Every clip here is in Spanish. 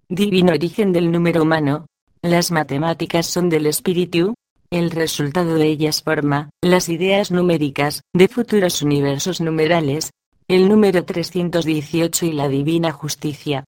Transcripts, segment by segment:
divino origen del número humano. Las matemáticas son del espíritu. El resultado de ellas forma las ideas numéricas de futuros universos numerales, el número 318 y la divina justicia.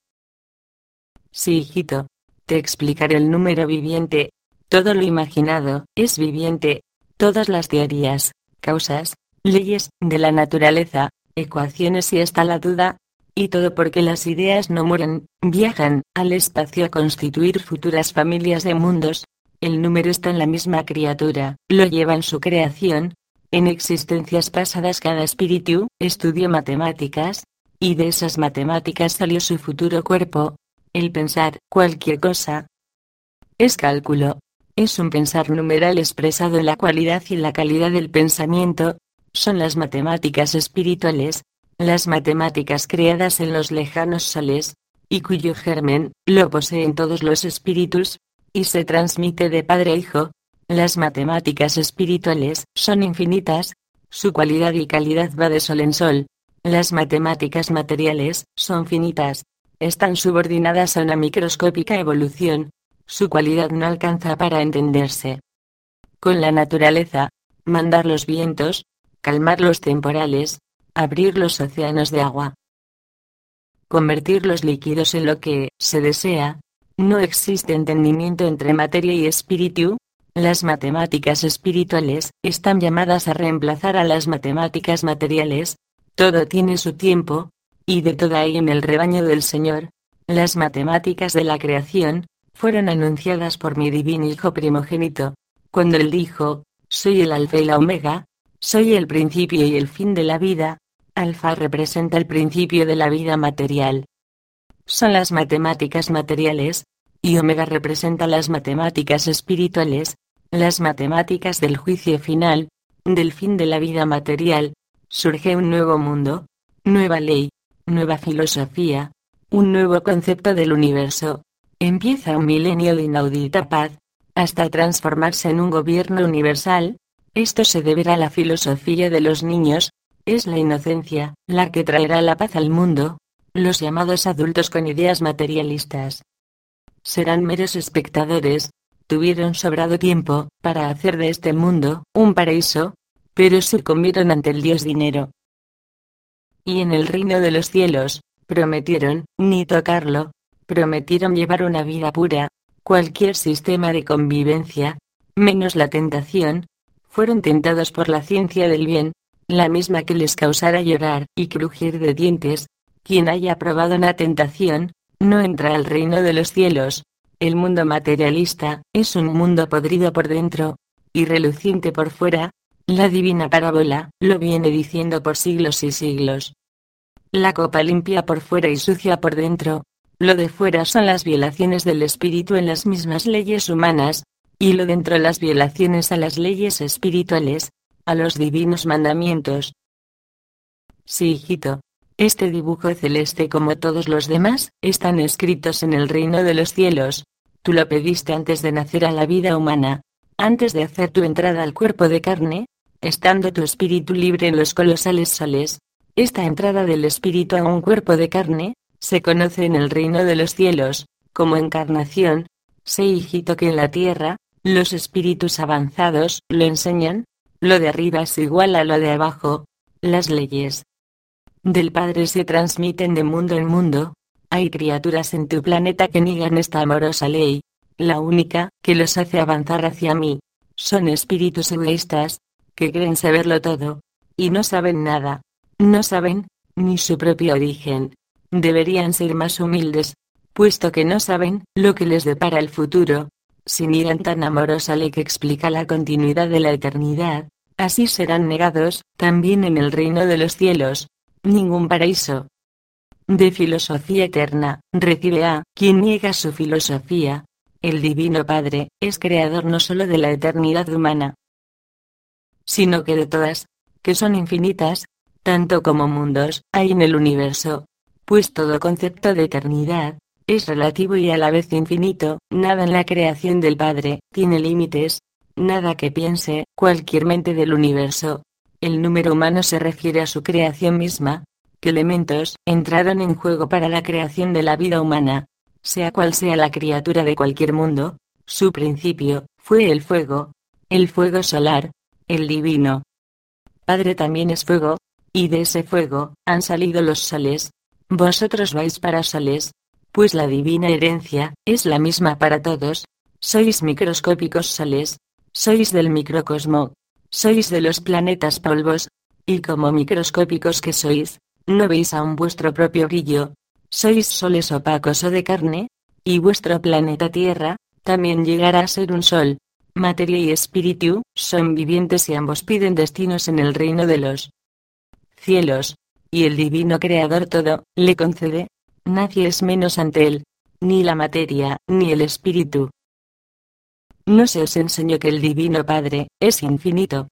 Sí, hijito. Te explicaré el número viviente. Todo lo imaginado es viviente. Todas las teorías, causas, leyes de la naturaleza, ecuaciones y hasta la duda. Y todo porque las ideas no mueren, viajan al espacio a constituir futuras familias de mundos. El número está en la misma criatura, lo lleva en su creación. En existencias pasadas cada espíritu estudió matemáticas, y de esas matemáticas salió su futuro cuerpo. El pensar cualquier cosa es cálculo. Es un pensar numeral expresado en la cualidad y la calidad del pensamiento. Son las matemáticas espirituales, las matemáticas creadas en los lejanos soles, y cuyo germen lo poseen todos los espíritus, y se transmite de padre a hijo. Las matemáticas espirituales son infinitas, su cualidad y calidad va de sol en sol. Las matemáticas materiales son finitas, están subordinadas a una microscópica evolución, su cualidad no alcanza para entenderse con la naturaleza, mandar los vientos, calmar los temporales, abrir los océanos de agua, convertir los líquidos en lo que se desea. No existe entendimiento entre materia y espíritu. Las matemáticas espirituales están llamadas a reemplazar a las matemáticas materiales. Todo tiene su tiempo, y de todo hay en el rebaño del Señor. Las matemáticas de la creación fueron anunciadas por mi divino Hijo primogénito, cuando Él dijo: soy el Alfa y la Omega, soy el principio y el fin de la vida. Alfa representa el principio de la vida material. Son las matemáticas materiales, y Omega representa las matemáticas espirituales, las matemáticas del juicio final, del fin de la vida material. Surge un nuevo mundo, nueva ley, nueva filosofía, un nuevo concepto del universo. Empieza un milenio de inaudita paz, hasta transformarse en un gobierno universal. Esto se deberá a la filosofía de los niños. Es la inocencia la que traerá la paz al mundo. Los llamados adultos con ideas materialistas serán meros espectadores. Tuvieron sobrado tiempo para hacer de este mundo un paraíso, pero sucumbieron ante el dios dinero. Y en el reino de los cielos, prometieron ni tocarlo, prometieron llevar una vida pura, cualquier sistema de convivencia, menos la tentación. Fueron tentados por la ciencia del bien, la misma que les causara llorar y crujir de dientes. Quien haya probado una tentación, no entra al reino de los cielos. El mundo materialista es un mundo podrido por dentro y reluciente por fuera. La divina parábola lo viene diciendo por siglos y siglos. La copa limpia por fuera y sucia por dentro. Lo de fuera son las violaciones del espíritu en las mismas leyes humanas, y lo dentro las violaciones a las leyes espirituales, a los divinos mandamientos. Sí, hijito. Este dibujo celeste, como todos los demás, están escritos en el reino de los cielos. Tú lo pediste antes de nacer a la vida humana, antes de hacer tu entrada al cuerpo de carne, estando tu espíritu libre en los colosales soles. Esta entrada del espíritu a un cuerpo de carne se conoce en el reino de los cielos como encarnación. Sé, hijito, que en la tierra los espíritus avanzados lo enseñan. Lo de arriba es igual a lo de abajo. Las leyes del Padre se transmiten de mundo en mundo. Hay criaturas en tu planeta que niegan esta amorosa ley, la única que los hace avanzar hacia mí. Son espíritus egoístas, que creen saberlo todo, y no saben nada. No saben ni su propio origen. Deberían ser más humildes, puesto que no saben lo que les depara el futuro. Si niegan tan amorosa ley que explica la continuidad de la eternidad, así serán negados también en el reino de los cielos. Ningún paraíso de filosofía eterna recibe a quien niega su filosofía. El Divino Padre es creador no solo de la eternidad humana, sino que de todas, que son infinitas, tanto como mundos hay en el universo, pues todo concepto de eternidad es relativo y a la vez infinito. Nada en la creación del Padre tiene límites, nada que piense cualquier mente del universo. El número humano se refiere a su creación misma. ¿Qué elementos entraron en juego para la creación de la vida humana? sea cual sea la criatura de cualquier mundo, su principio fue el fuego solar, el divino Padre también es fuego, y de ese fuego han salido los soles. Vosotros vais para soles, pues la divina herencia es la misma para todos. Sois microscópicos soles, sois del microcosmo, sois de los planetas polvos, y como microscópicos que sois, no veis aún vuestro propio brillo. Sois soles opacos o de carne, y vuestro planeta Tierra también llegará a ser un sol. Materia y espíritu son vivientes y ambos piden destinos en el reino de los cielos, y el divino creador todo le concede. Nadie es menos ante él, ni la materia, ni el espíritu. No se os enseñó que el divino Padre es infinito.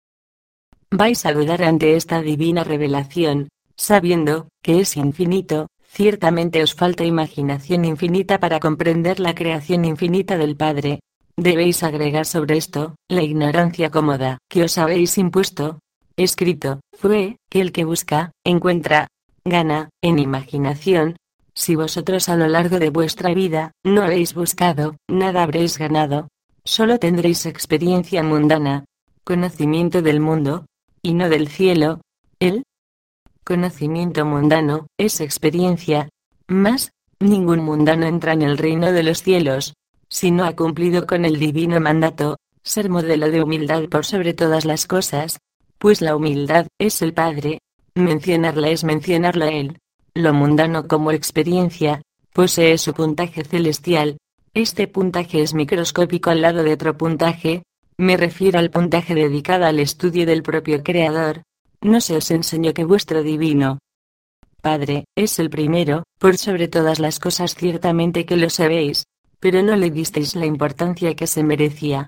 Vais a dudar ante esta divina revelación, sabiendo que es infinito. Ciertamente os falta imaginación infinita para comprender la creación infinita del Padre. Debéis agregar sobre esto la ignorancia cómoda que os habéis impuesto. Escrito fue que el que busca, encuentra, gana, en imaginación. Si vosotros a lo largo de vuestra vida no habéis buscado, nada habréis ganado. Solo tendréis experiencia mundana, conocimiento del mundo, y no del cielo. El conocimiento mundano es experiencia. Mas, ningún mundano entra en el reino de los cielos si no ha cumplido con el divino mandato, ser modelo de humildad por sobre todas las cosas, pues la humildad es el Padre, mencionarla es mencionarlo a Él. Lo mundano como experiencia posee su puntaje celestial. Este puntaje es microscópico al lado de otro puntaje, me refiero al puntaje dedicado al estudio del propio Creador. No se os enseñó que vuestro divino Padre es el primero, por sobre todas las cosas, ciertamente que lo sabéis, pero no le disteis la importancia que se merecía.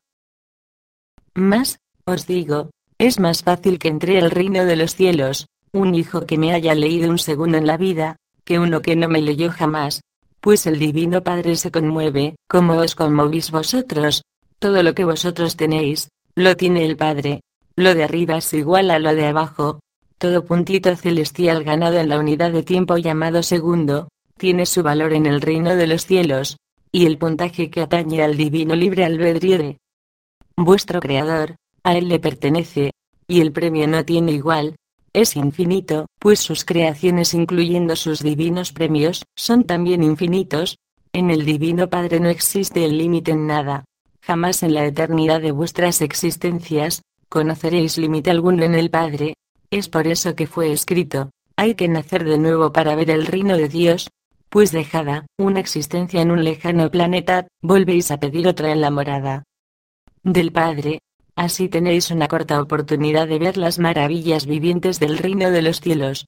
Mas, os digo, es más fácil que entre al reino de los cielos un hijo que me haya leído un segundo en la vida, que uno que no me leyó jamás, pues el divino Padre se conmueve, como os conmovís vosotros. Todo lo que vosotros tenéis, lo tiene el Padre. Lo de arriba es igual a lo de abajo. Todo puntito celestial ganado en la unidad de tiempo llamado segundo, tiene su valor en el reino de los cielos, y el puntaje que atañe al divino libre albedrío de vuestro Creador, a él le pertenece, y el premio no tiene igual, es infinito, pues sus creaciones incluyendo sus divinos premios, son también infinitos. En el divino Padre no existe el límite en nada. Jamás en la eternidad de vuestras existencias, conoceréis límite alguno en el Padre. Es por eso que fue escrito, hay que nacer de nuevo para ver el reino de Dios. Pues dejada una existencia en un lejano planeta, volvéis a pedir otra en la morada del Padre. Así tenéis una corta oportunidad de ver las maravillas vivientes del reino de los cielos.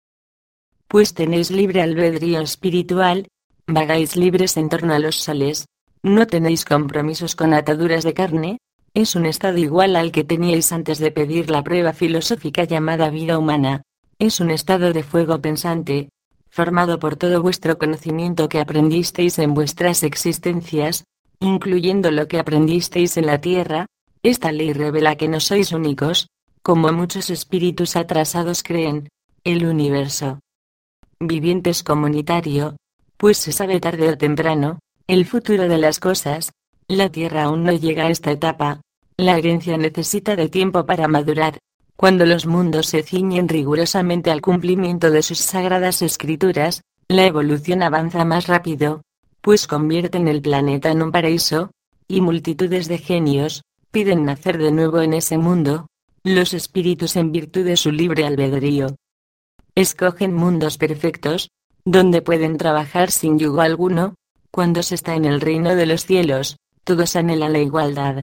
Pues tenéis libre albedrío espiritual, vagáis libres en torno a los soles, no tenéis compromisos con ataduras de carne. Es un estado igual al que teníais antes de pedir la prueba filosófica llamada vida humana. Es un estado de fuego pensante, formado por todo vuestro conocimiento que aprendisteis en vuestras existencias, incluyendo lo que aprendisteis en la tierra. Esta ley revela que no sois únicos, como muchos espíritus atrasados creen. El universo viviente es comunitario, pues se sabe tarde o temprano el futuro de las cosas. La tierra aún no llega a esta etapa. La herencia necesita de tiempo para madurar. Cuando los mundos se ciñen rigurosamente al cumplimiento de sus sagradas escrituras, la evolución avanza más rápido, pues convierten el planeta en un paraíso, y multitudes de genios piden nacer de nuevo en ese mundo. Los espíritus, en virtud de su libre albedrío, escogen mundos perfectos, donde pueden trabajar sin yugo alguno. Cuando se está en el reino de los cielos, todos anhelan la igualdad.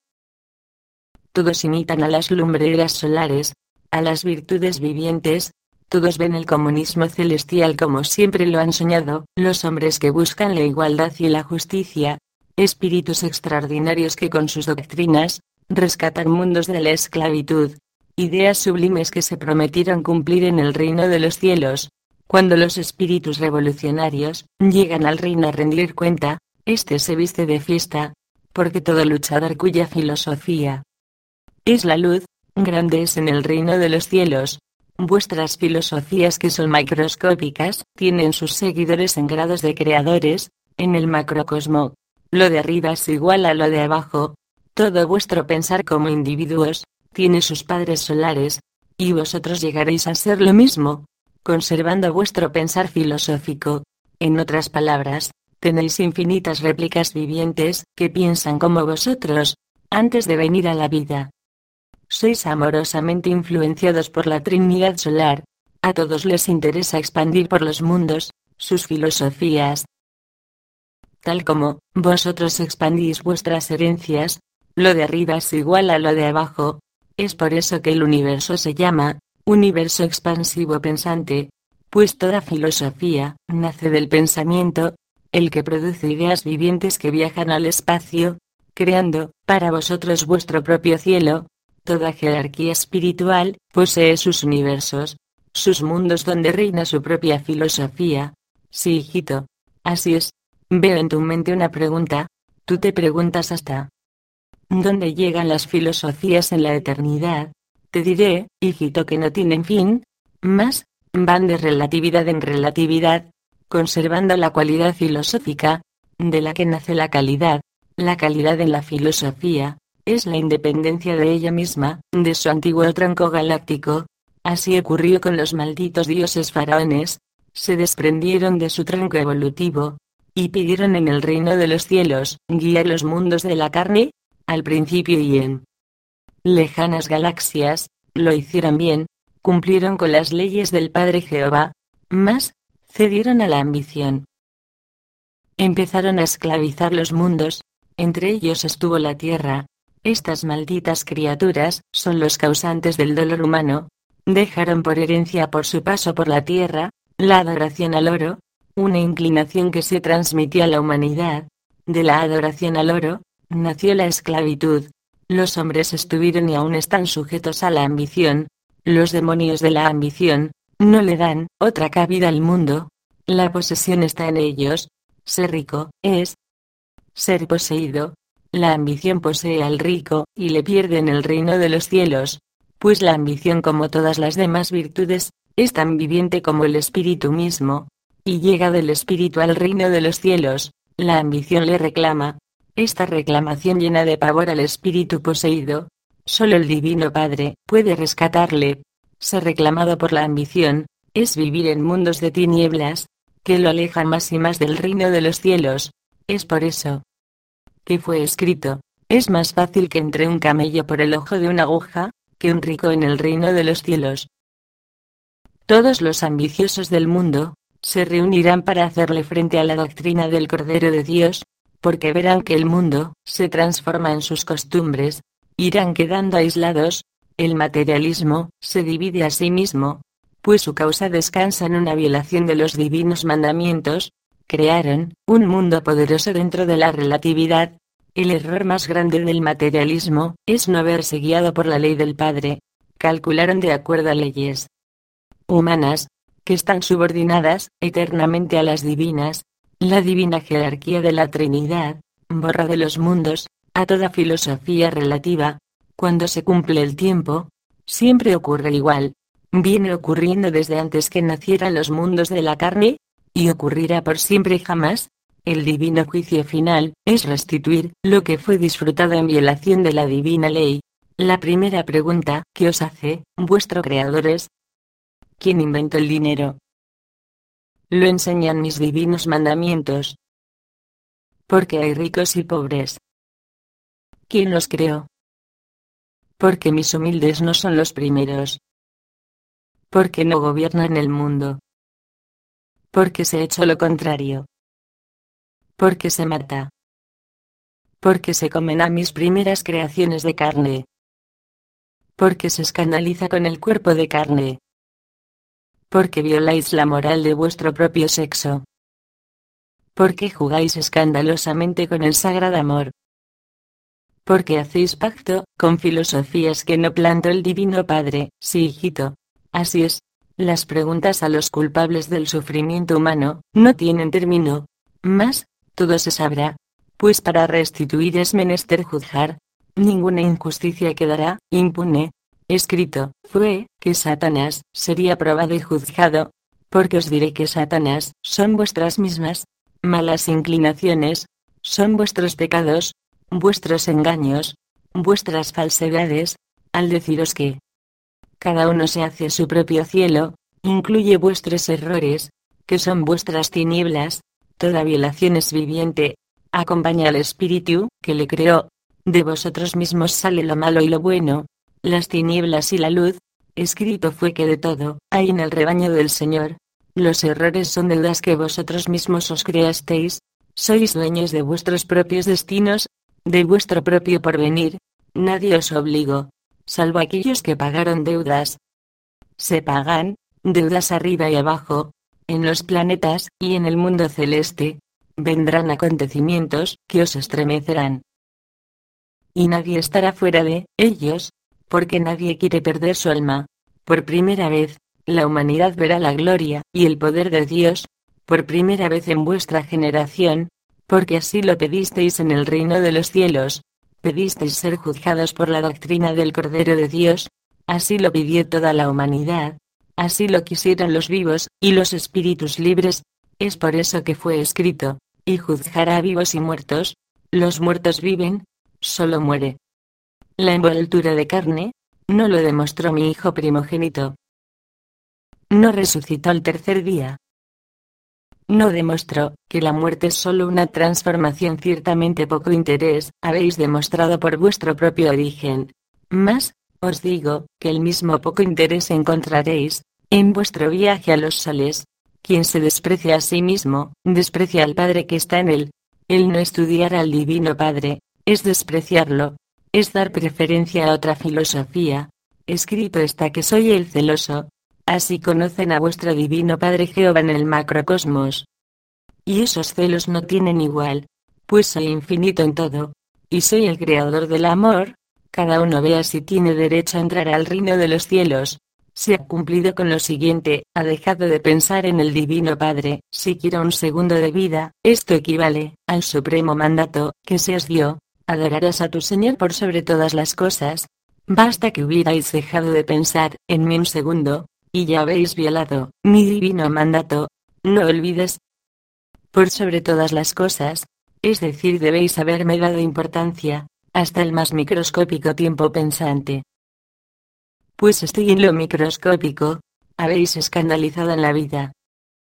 Todos imitan a las lumbreras solares, a las virtudes vivientes. Todos ven el comunismo celestial como siempre lo han soñado. Los hombres que buscan la igualdad y la justicia, espíritus extraordinarios que con sus doctrinas rescatan mundos de la esclavitud, ideas sublimes que se prometieron cumplir en el reino de los cielos. Cuando los espíritus revolucionarios llegan al reino a rendir cuenta, este se viste de fiesta, porque todo luchador cuya filosofía es la luz, grande es en el reino de los cielos. Vuestras filosofías, que son microscópicas, tienen sus seguidores en grados de creadores. En el macrocosmo, lo de arriba es igual a lo de abajo. Todo vuestro pensar como individuos tiene sus padres solares, y vosotros llegaréis a ser lo mismo, conservando vuestro pensar filosófico. En otras palabras, tenéis infinitas réplicas vivientes que piensan como vosotros, antes de venir a la vida. Sois amorosamente influenciados por la Trinidad solar. A todos les interesa expandir por los mundos sus filosofías. Tal como vosotros expandís vuestras herencias, lo de arriba es igual a lo de abajo. Es por eso que el universo se llama universo expansivo pensante, pues toda filosofía nace del pensamiento, el que produce ideas vivientes que viajan al espacio, creando para vosotros vuestro propio cielo. Toda jerarquía espiritual posee sus universos, sus mundos donde reina su propia filosofía. Sí, hijito. Así es. Veo en tu mente una pregunta. Tú te preguntas hasta ¿dónde llegan las filosofías en la eternidad? Te diré, hijito, que no tienen fin. Más, van de relatividad en relatividad, conservando la cualidad filosófica, de la que nace la calidad. La calidad en la filosofía es la independencia de ella misma, de su antiguo tronco galáctico. Así ocurrió con los malditos dioses faraones. Se desprendieron de su tronco evolutivo, y pidieron en el reino de los cielos guiar los mundos de la carne. Al principio y en lejanas galaxias, lo hicieron bien, cumplieron con las leyes del Padre Jehová, mas cedieron a la ambición. Empezaron a esclavizar los mundos, entre ellos estuvo la tierra. Estas malditas criaturas son los causantes del dolor humano. Dejaron por herencia por su paso por la tierra, la adoración al oro, una inclinación que se transmitió a la humanidad. De la adoración al oro, nació la esclavitud. Los hombres estuvieron y aún están sujetos a la ambición. Los demonios de la ambición no le dan otra cabida al mundo. La posesión está en ellos. Ser rico es ser poseído. La ambición posee al rico y le pierde en el reino de los cielos, pues la ambición, como todas las demás virtudes, es tan viviente como el espíritu mismo, y llega del espíritu al reino de los cielos. La ambición le reclama. Esta reclamación llena de pavor al espíritu poseído. Solo el Divino Padre puede rescatarle. Ser reclamado por la ambición es vivir en mundos de tinieblas, que lo alejan más y más del reino de los cielos. Es por eso que fue escrito: es más fácil que entre un camello por el ojo de una aguja, que un rico en el reino de los cielos. Todos los ambiciosos del mundo se reunirán para hacerle frente a la doctrina del Cordero de Dios, porque verán que el mundo se transforma en sus costumbres, irán quedando aislados. El materialismo se divide a sí mismo, pues su causa descansa en una violación de los divinos mandamientos. Crearon un mundo poderoso dentro de la relatividad. El error más grande del materialismo es no haberse guiado por la ley del Padre. Calcularon de acuerdo a leyes humanas, que están subordinadas eternamente a las divinas. La divina jerarquía de la Trinidad borra de los mundos a toda filosofía relativa. Cuando se cumple el tiempo, siempre ocurre igual. Viene ocurriendo desde antes que nacieran los mundos de la carne, y ocurrirá por siempre y jamás. El divino juicio final es restituir lo que fue disfrutado en violación de la divina ley. La primera pregunta que os hace vuestro Creador es: ¿quién inventó el dinero? Lo enseñan mis divinos mandamientos. Porque hay ricos y pobres. ¿Quién los creó? Porque mis humildes no son los primeros. Porque no gobiernan el mundo. Porque se ha hecho lo contrario. Porque se mata. Porque se comen a mis primeras creaciones de carne. Porque se escandaliza con el cuerpo de carne. Porque violáis la moral de vuestro propio sexo. Porque jugáis escandalosamente con el sagrado amor. Porque hacéis pacto con filosofías que no plantó el Divino Padre. Sí, hijito. Así es. Las preguntas a los culpables del sufrimiento humano no tienen término. Mas todo se sabrá, pues para restituir es menester juzgar. Ninguna injusticia quedará impune. Escrito fue que Satanás sería probado y juzgado, porque os diré que Satanás son vuestras mismas malas inclinaciones, son vuestros pecados, vuestros engaños, vuestras falsedades, al deciros que cada uno se hace su propio cielo, incluye vuestros errores, que son vuestras tinieblas, toda violación es viviente, acompaña al Espíritu, que le creó, de vosotros mismos sale lo malo y lo bueno, las tinieblas y la luz, escrito fue que de todo hay en el rebaño del Señor, los errores son deudas que vosotros mismos os creasteis, sois dueños de vuestros propios destinos, de vuestro propio porvenir, nadie os obligó, salvo aquellos que pagaron deudas. Se pagan deudas arriba y abajo, en los planetas y en el mundo celeste, vendrán acontecimientos que os estremecerán. Y nadie estará fuera de ellos, porque nadie quiere perder su alma. Por primera vez, la humanidad verá la gloria y el poder de Dios, por primera vez en vuestra generación, porque así lo pedisteis en el reino de los cielos, pedisteis ser juzgados por la doctrina del Cordero de Dios, así lo pidió toda la humanidad, así lo quisieron los vivos y los espíritus libres, es por eso que fue escrito, y juzgará a vivos y muertos, los muertos viven, solo muere. La envoltura de carne, no lo demostró mi hijo primogénito. No resucitó al tercer día. No demostró que la muerte es solo una transformación, ciertamente poco interés habéis demostrado por vuestro propio origen. Mas, os digo, que el mismo poco interés encontraréis en vuestro viaje a los soles. Quien se desprecia a sí mismo, desprecia al Padre que está en él. El no estudiar al Divino Padre, es despreciarlo, es dar preferencia a otra filosofía. Escrito está que soy el celoso. Así conocen a vuestro Divino Padre Jehová en el macrocosmos. Y esos celos no tienen igual, pues soy infinito en todo, y soy el creador del amor. Cada uno vea si tiene derecho a entrar al reino de los cielos. Se ha cumplido con lo siguiente, ha dejado de pensar en el Divino Padre, siquiera un segundo de vida, esto equivale al supremo mandato que se os dio, adorarás a tu Señor por sobre todas las cosas. Basta que hubierais dejado de pensar en mí un segundo, y ya habéis violado mi divino mandato. No olvides, por sobre todas las cosas, es decir, debéis haberme dado importancia, hasta el más microscópico tiempo pensante. Pues estoy en lo microscópico, habéis escandalizado en la vida.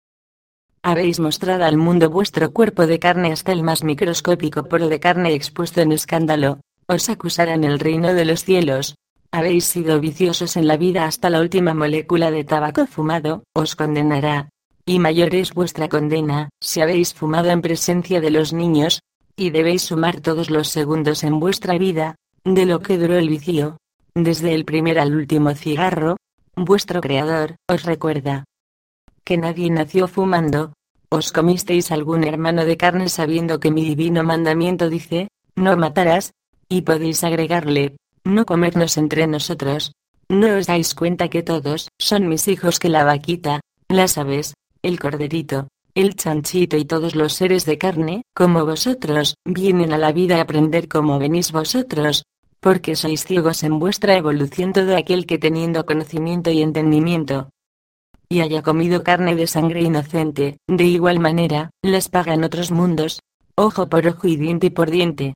Habéis mostrado al mundo vuestro cuerpo de carne hasta el más microscópico poro de carne expuesto en escándalo, os acusará en el reino de los cielos. Habéis sido viciosos en la vida hasta la última molécula de tabaco fumado, os condenará. Y mayor es vuestra condena, si habéis fumado en presencia de los niños, y debéis sumar todos los segundos en vuestra vida, de lo que duró el vicio, desde el primer al último cigarro. Vuestro Creador os recuerda que nadie nació fumando. Os comisteis algún hermano de carne sabiendo que mi divino mandamiento dice, no matarás, y podéis agregarle, no comernos entre nosotros. ¿No os dais cuenta que todos son mis hijos, que la vaquita, las aves, el corderito, el chanchito y todos los seres de carne, como vosotros, vienen a la vida a aprender como venís vosotros? Porque sois ciegos en vuestra evolución. Todo aquel que teniendo conocimiento y entendimiento, y haya comido carne de sangre inocente, de igual manera, las paga en otros mundos, ojo por ojo y diente por diente.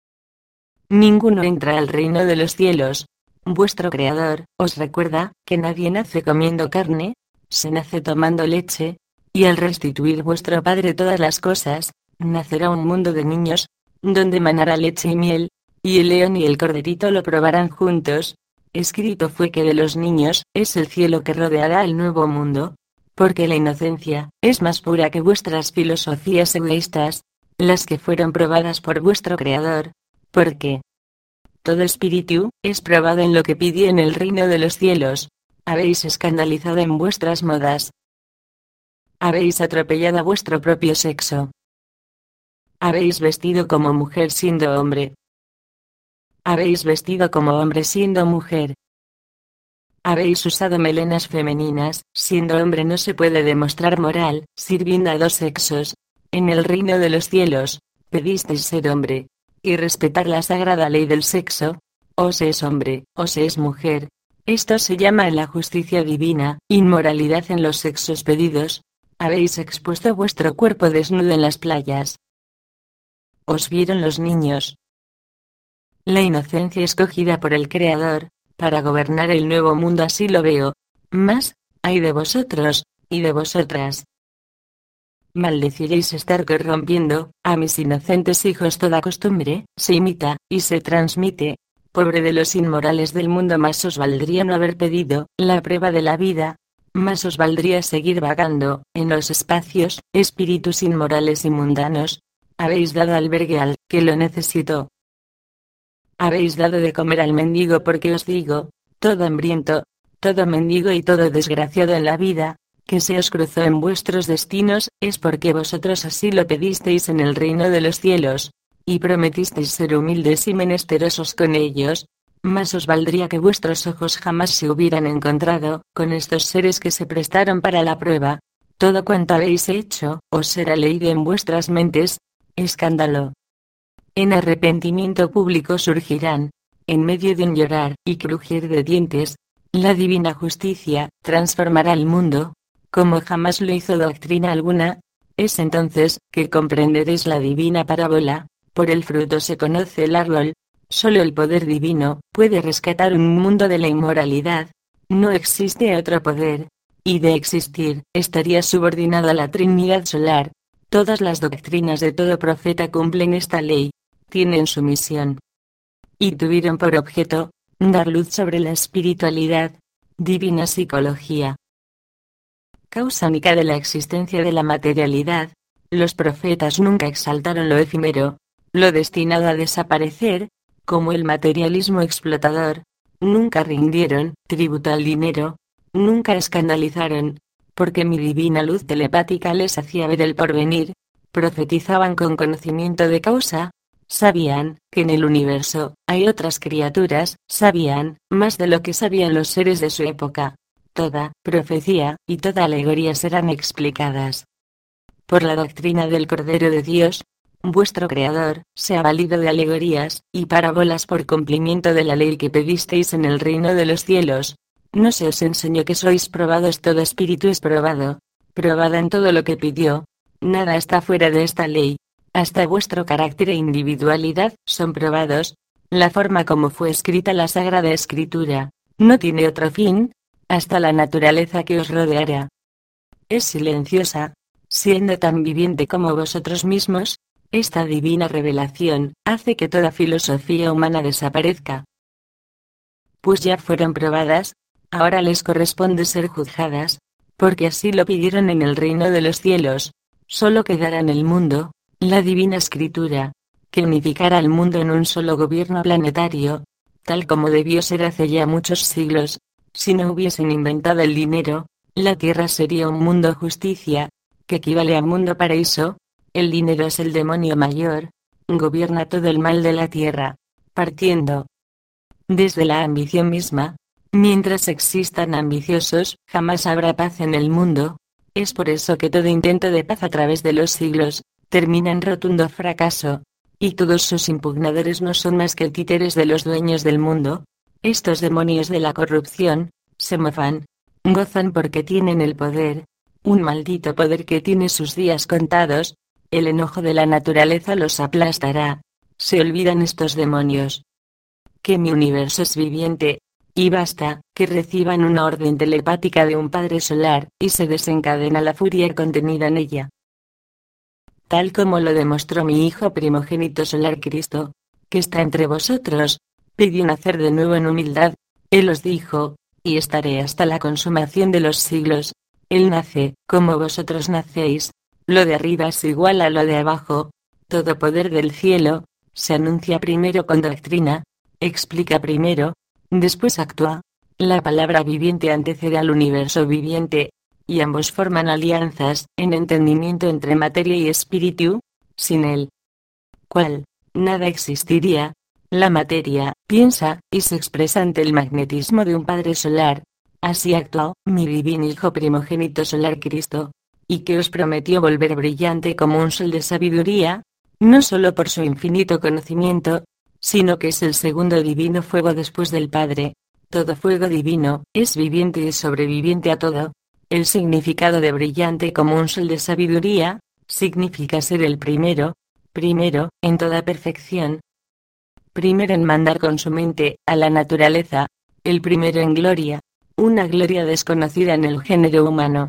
Ninguno entra al reino de los cielos. Vuestro Creador os recuerda que nadie nace comiendo carne, se nace tomando leche, y al restituir vuestro Padre todas las cosas, nacerá un mundo de niños, donde manará leche y miel, y el león y el corderito lo probarán juntos. Escrito fue que de los niños es el cielo que rodeará el nuevo mundo, porque la inocencia es más pura que vuestras filosofías egoístas, las que fueron probadas por vuestro Creador, porque todo espíritu es probado en lo que pidió en el reino de los cielos. Habéis escandalizado en vuestras modas. Habéis atropellado a vuestro propio sexo. Habéis vestido como mujer siendo hombre. Habéis vestido como hombre siendo mujer. Habéis usado melenas femeninas, siendo hombre no se puede demostrar moral, sirviendo a dos sexos. En el reino de los cielos, pedisteis ser hombre, y respetar la sagrada ley del sexo. O se es hombre, o se es mujer. Esto se llama en la justicia divina, inmoralidad en los sexos pedidos. habéis expuesto vuestro cuerpo desnudo en las playas. Os vieron los niños. La inocencia escogida por el Creador, para gobernar el nuevo mundo, así lo veo. Mas, ay de vosotros, y de vosotras. Maldeciréis estar corrompiendo a mis inocentes hijos. Toda costumbre se imita y se transmite. Pobre de los inmorales del mundo, más os valdría no haber pedido la prueba de la vida. Más os valdría seguir vagando en los espacios, espíritus inmorales y mundanos. Habéis dado albergue al que lo necesitó. Habéis dado de comer al mendigo, porque os digo, todo hambriento, todo mendigo y todo desgraciado en la vida, que se os cruzó en vuestros destinos, es porque vosotros así lo pedisteis en el reino de los cielos, y prometisteis ser humildes y menesterosos con ellos. Más os valdría que vuestros ojos jamás se hubieran encontrado con estos seres que se prestaron para la prueba. Todo cuanto habéis hecho os será leído en vuestras mentes. Escándalo. En arrepentimiento público surgirán, en medio de un llorar y crujir de dientes, la divina justicia transformará el mundo, como jamás lo hizo doctrina alguna. Es entonces que comprenderéis la divina parábola. Por el fruto se conoce el árbol. Solo el poder divino puede rescatar un mundo de la inmoralidad. No existe otro poder, y de existir, estaría subordinado a la Trinidad solar. Todas las doctrinas de todo profeta cumplen esta ley. Tienen su misión. Y tuvieron por objeto dar luz sobre la espiritualidad, divina psicología. Causa única de la existencia de la materialidad. Los profetas nunca exaltaron lo efímero, lo destinado a desaparecer, como el materialismo explotador. Nunca rindieron tributo al dinero, nunca escandalizaron, porque mi divina luz telepática les hacía ver el porvenir. Profetizaban con conocimiento de causa. Sabían que en el universo hay otras criaturas, sabían más de lo que sabían los seres de su época. Toda profecía y toda alegoría serán explicadas por la doctrina del Cordero de Dios. Vuestro Creador se ha valido de alegorías y parábolas por cumplimiento de la ley que pedisteis en el reino de los cielos. No se os enseñó que sois probados, todo espíritu es probado, probada en todo lo que pidió. Nada está fuera de esta ley. Hasta vuestro carácter e individualidad son probados. La forma como fue escrita la Sagrada Escritura no tiene otro fin. Hasta la naturaleza que os rodeará es silenciosa, siendo tan viviente como vosotros mismos. Esta divina revelación hace que toda filosofía humana desaparezca. Pues ya fueron probadas, ahora les corresponde ser juzgadas, porque así lo pidieron en el reino de los cielos. Solo quedará en el mundo la divina escritura, que unificará al mundo en un solo gobierno planetario, tal como debió ser hace ya muchos siglos. Si no hubiesen inventado el dinero, la Tierra sería un mundo justicia, que equivale a mundo paraíso. El dinero es el demonio mayor, gobierna todo el mal de la Tierra, partiendo desde la ambición misma. Mientras existan ambiciosos, jamás habrá paz en el mundo. Es por eso que todo intento de paz a través de los siglos termina en rotundo fracaso, y todos sus impugnadores no son más que títeres de los dueños del mundo. Estos demonios de la corrupción se mofan, gozan porque tienen el poder, un maldito poder que tiene sus días contados. El enojo de la naturaleza los aplastará. Se olvidan estos demonios que mi universo es viviente, y basta que reciban una orden telepática de un Padre Solar, y se desencadena la furia contenida en ella. Tal como lo demostró mi Hijo primogénito solar Cristo, que está entre vosotros, pidió nacer de nuevo en humildad. Él os dijo, y estaré hasta la consumación de los siglos. Él nace, como vosotros nacéis. Lo de arriba es igual a lo de abajo. Todo poder del cielo se anuncia primero con doctrina, explica primero, después actúa. La palabra viviente antecede al universo viviente, y ambos forman alianzas en entendimiento entre materia y espíritu, sin el cual nada existiría. La materia piensa y se expresa ante el magnetismo de un Padre Solar. Así actuó mi divino Hijo primogénito solar Cristo, y que os prometió volver brillante como un sol de sabiduría, no solo por su infinito conocimiento, sino que es el segundo divino fuego después del Padre. Todo fuego divino es viviente y sobreviviente a todo. El significado de brillante como un sol de sabiduría, significa ser el primero, primero, en toda perfección. Primero en mandar con su mente a la naturaleza, el primero en gloria, una gloria desconocida en el género humano.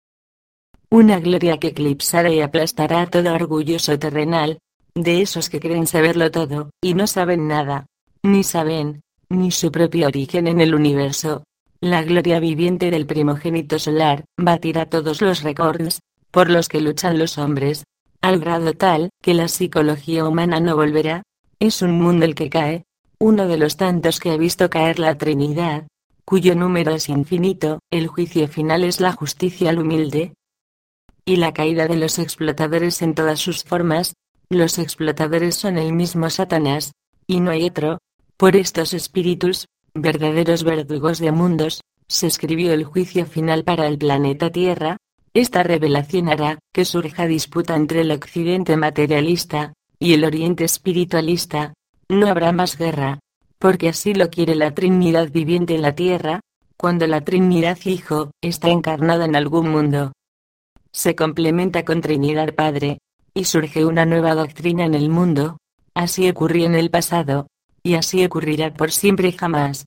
Una gloria que eclipsará y aplastará a todo orgulloso terrenal, de esos que creen saberlo todo, y no saben nada, ni saben, ni su propio origen en el universo. La gloria viviente del primogénito solar, batirá todos los récords, por los que luchan los hombres, al grado tal, que la psicología humana no volverá. Es un mundo el que cae, uno de los tantos que ha visto caer la Trinidad, cuyo número es infinito. El juicio final es la justicia al humilde, y la caída de los explotadores en todas sus formas. Los explotadores son el mismo Satanás, y no hay otro. Por estos espíritus, verdaderos verdugos de mundos, se escribió el juicio final para el planeta Tierra. Esta revelación hará que surja disputa entre el occidente materialista y el oriente espiritualista. No habrá más guerra, porque así lo quiere la Trinidad viviente en la Tierra. Cuando la Trinidad Hijo está encarnada en algún mundo, se complementa con Trinidad Padre, y surge una nueva doctrina en el mundo. Así ocurrió en el pasado, y así ocurrirá por siempre y jamás.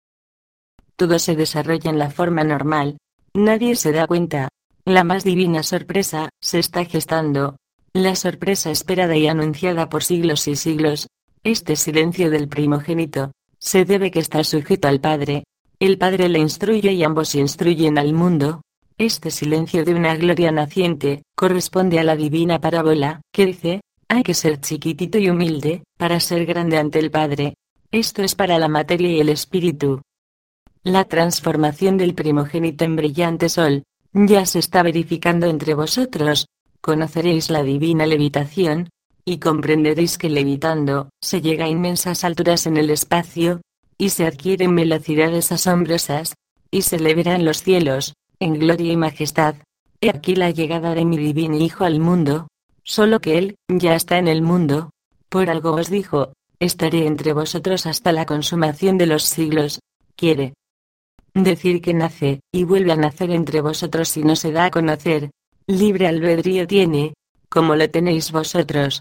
Todo se desarrolla en la forma normal, nadie se da cuenta. La más divina sorpresa se está gestando, la sorpresa esperada y anunciada por siglos y siglos. Este silencio del primogénito se debe que está sujeto al Padre. El Padre le instruye y ambos instruyen al mundo. Este silencio de una gloria naciente corresponde a la divina parábola que dice: hay que ser chiquitito y humilde para ser grande ante el Padre. Esto es para la materia y el espíritu. La transformación del primogénito en brillante sol ya se está verificando entre vosotros. Conoceréis la divina levitación, y comprenderéis que levitando se llega a inmensas alturas en el espacio, y se adquieren velocidades asombrosas, y se le verá en los cielos, en gloria y majestad. He aquí la llegada de mi divino Hijo al mundo, solo que Él ya está en el mundo. Por algo os dijo: estaré entre vosotros hasta la consumación de los siglos. Quiere decir que nace, y vuelve a nacer entre vosotros y no se da a conocer. Libre albedrío tiene, como lo tenéis vosotros.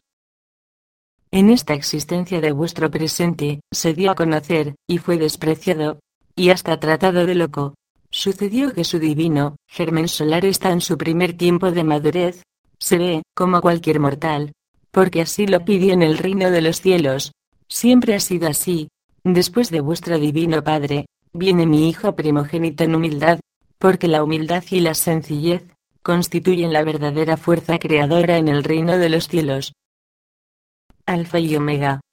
En esta existencia de vuestro presente, se dio a conocer, y fue despreciado, y hasta tratado de loco. Sucedió que su divino germen solar está en su primer tiempo de madurez. Se ve, como cualquier mortal, porque así lo pidió en el reino de los cielos. Siempre ha sido así. Después de vuestro divino Padre, viene mi Hijo primogénito en humildad, porque la humildad y la sencillez constituyen la verdadera fuerza creadora en el reino de los cielos. Alfa y Omega.